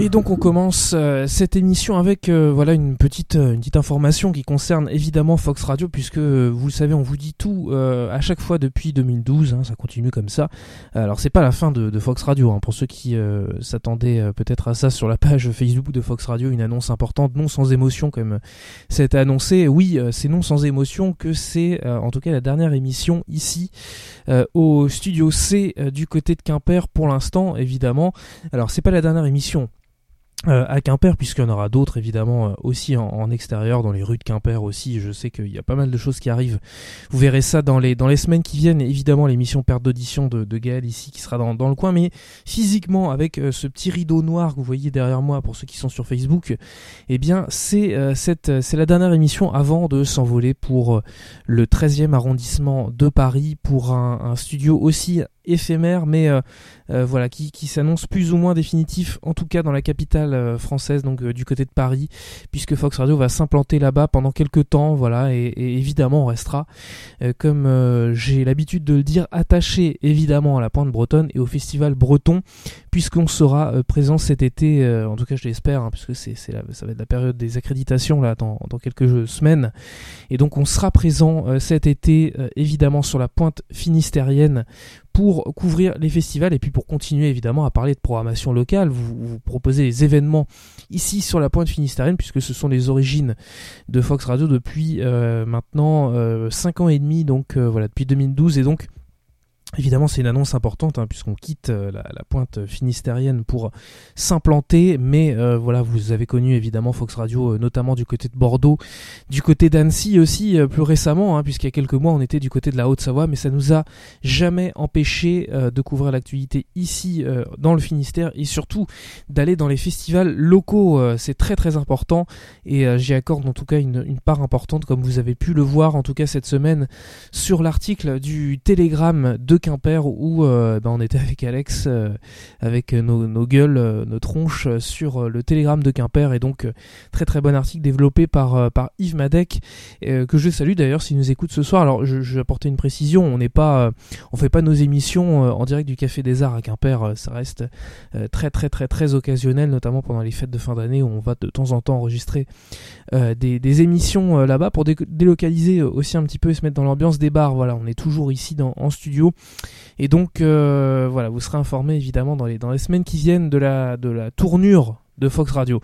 Et donc on commence cette émission avec voilà une petite information qui concerne évidemment Fox Radio, puisque vous le savez, on vous dit tout à chaque fois depuis 2012, hein, ça continue comme ça. Alors c'est pas la fin de Fox Radio, hein, pour ceux qui s'attendaient peut-être à ça sur la page Facebook de Fox Radio, une annonce importante, non sans émotion comme c'est annoncé. Oui, c'est non sans émotion que c'est en tout cas la dernière émission ici au Studio C du côté de Quimper pour l'instant, évidemment. Alors c'est pas la dernière émission à Quimper, puisqu'il y en aura d'autres évidemment aussi en extérieur, dans les rues de Quimper aussi. Je sais qu'il y a pas mal de choses qui arrivent. Vous verrez ça dans les semaines qui viennent. Évidemment l'émission Perte d'audition de Gaël ici qui sera dans le coin, mais physiquement avec ce petit rideau noir que vous voyez derrière moi pour ceux qui sont sur Facebook, eh bien c'est la dernière émission avant de s'envoler pour le 13e arrondissement de Paris, pour un studio aussi éphémère, mais voilà, qui s'annonce plus ou moins définitif, en tout cas dans la capitale française, donc du côté de Paris, puisque Fox Radio va s'implanter là-bas pendant quelques temps, voilà, et évidemment on restera, comme j'ai l'habitude de le dire, attaché évidemment à la Pointe Bretonne et au Festival Breton, puisqu'on sera présent cet été, en tout cas je l'espère, hein, puisque ça va être la période des accréditations là dans quelques semaines, et donc on sera présent cet été évidemment sur la Pointe finistérienne pour couvrir les festivals et puis pour continuer évidemment à parler de programmation locale. Vous proposez les événements ici sur la Pointe finistérienne, puisque ce sont les origines de Fox Radio depuis maintenant 5 ans et demi, donc voilà, depuis 2012, et donc évidemment c'est une annonce importante, hein, puisqu'on quitte la Pointe finistérienne pour s'implanter, mais voilà, vous avez connu évidemment Fox Radio notamment du côté de Bordeaux, du côté d'Annecy aussi plus récemment, hein, puisqu'il y a quelques mois on était du côté de la Haute-Savoie, mais ça nous a jamais empêché de couvrir l'actualité ici dans le Finistère, et surtout d'aller dans les festivals locaux. C'est très très important, et j'y accorde en tout cas une part importante, comme vous avez pu le voir en tout cas cette semaine sur l'article du Télégramme de Quimper, où on était avec Alex, avec nos gueules, nos tronches sur le Télégramme de Quimper, et donc très très bon article développé par Yves Madec, que je salue d'ailleurs s'il nous écoute ce soir. Alors je vais apporter une précision, on fait pas nos émissions en direct du Café des Arts à Quimper, ça reste très très très très occasionnel, notamment pendant les fêtes de fin d'année, où on va de temps en temps enregistrer des émissions là-bas pour délocaliser aussi un petit peu et se mettre dans l'ambiance des bars. Voilà, on est toujours ici en studio. Et donc voilà, vous serez informés évidemment dans les semaines qui viennent de la tournure de Fox Radio.